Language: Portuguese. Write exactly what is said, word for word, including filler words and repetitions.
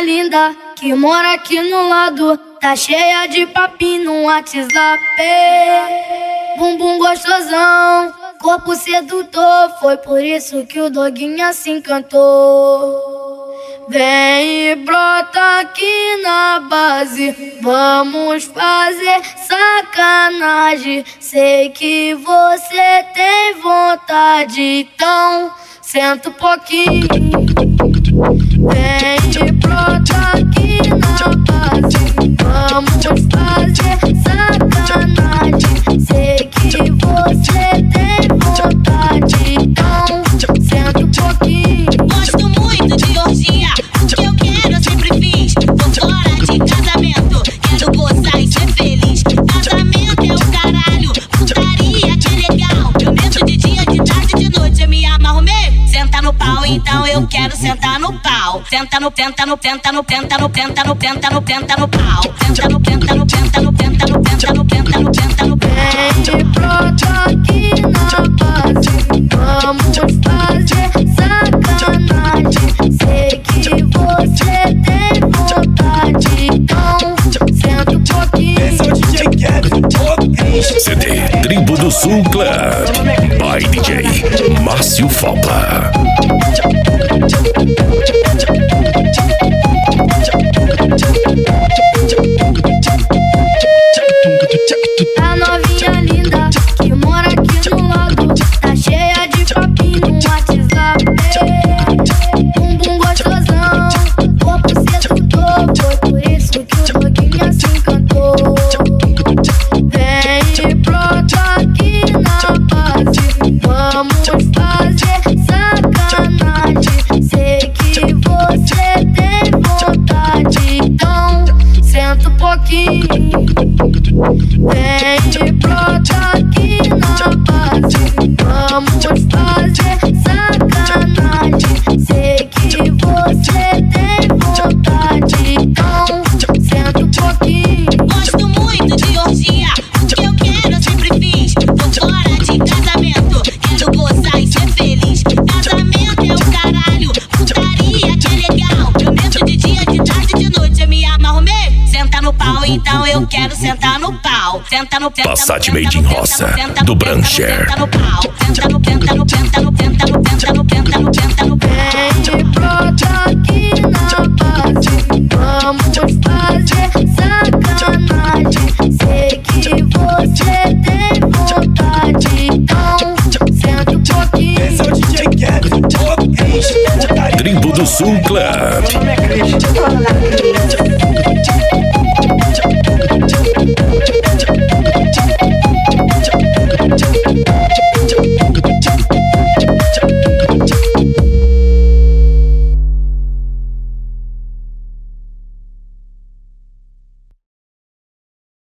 linda que mora aqui no lado, tá cheia de papinho no WhatsApp. Bumbum gostosão, corpo sedutor, foi por isso que o doguinho se encantou. Vem e brota aqui na base, vamos fazer sacanagem. Sei que você tem vontade, então senta um pouquinho. Vem e brota aqui na base, vamos fazer sacanagem. Sei que você tem vontade, então senta um pouquinho. Gosto muito de orgia, o que eu quero eu sempre fiz. Tô fora de casamento, quero gozar e ser feliz. Casamento é o caralho, putaria que legal. Eu meto de dia, de tarde, de noite, eu me amarro mesmo. Senta no pau, então eu quero sentar no pau. Senta no, tenta no, tenta no, tenta no, tenta no, tenta no, tenta no pau. Senta no, tenta no, tenta no, tenta no, tenta no, tenta no, tenta no pau. Vem e brota aqui na base, vamos fazer sacanagem. Sei que você tem vontade, então senta um pouquinho. Esse é o D J Kevin. C D Tribo do Sul Club by D J Márcio Falpa. A novinha linda que mora aqui no lado, tá cheia de papinho no WhatsApp. Bumbum gostosão, corpo sedutor, foi por isso que o doguinho se encantou. Vem e brota aqui na base, vamos fazer sacanagem. Sei que você tem vontade, então senta um pouquinho. Vem e brota aqui na base, vamos fazer sacanagem. Sei que você tem vontade, então senta um pouquinho. Gosto muito de orgia, o que eu quero eu sempre fiz. Tô fora de casamento, quero gozar e ser feliz. Casamento é o caralho, putaria que legal. Eu meto de dia, de tarde, de noite, eu me amarro mesmo. Senta no pau, então eu quero sentar no pau. Senta no, tenta no, Passat tenta Made no, in tenta Roça, no, tenta no, do tenta no, Brancher. tenta no pau. Senta no, tenta no, tenta no, tenta no, tenta no, tenta no, tenta no pau. Vem e brota aqui na base, vamos fazer sacanagem. Sei que você tem vontade, então senta um pouquinho. Esse é o D J Kevin. Tribo do Sul Club. Meu nome é Cris.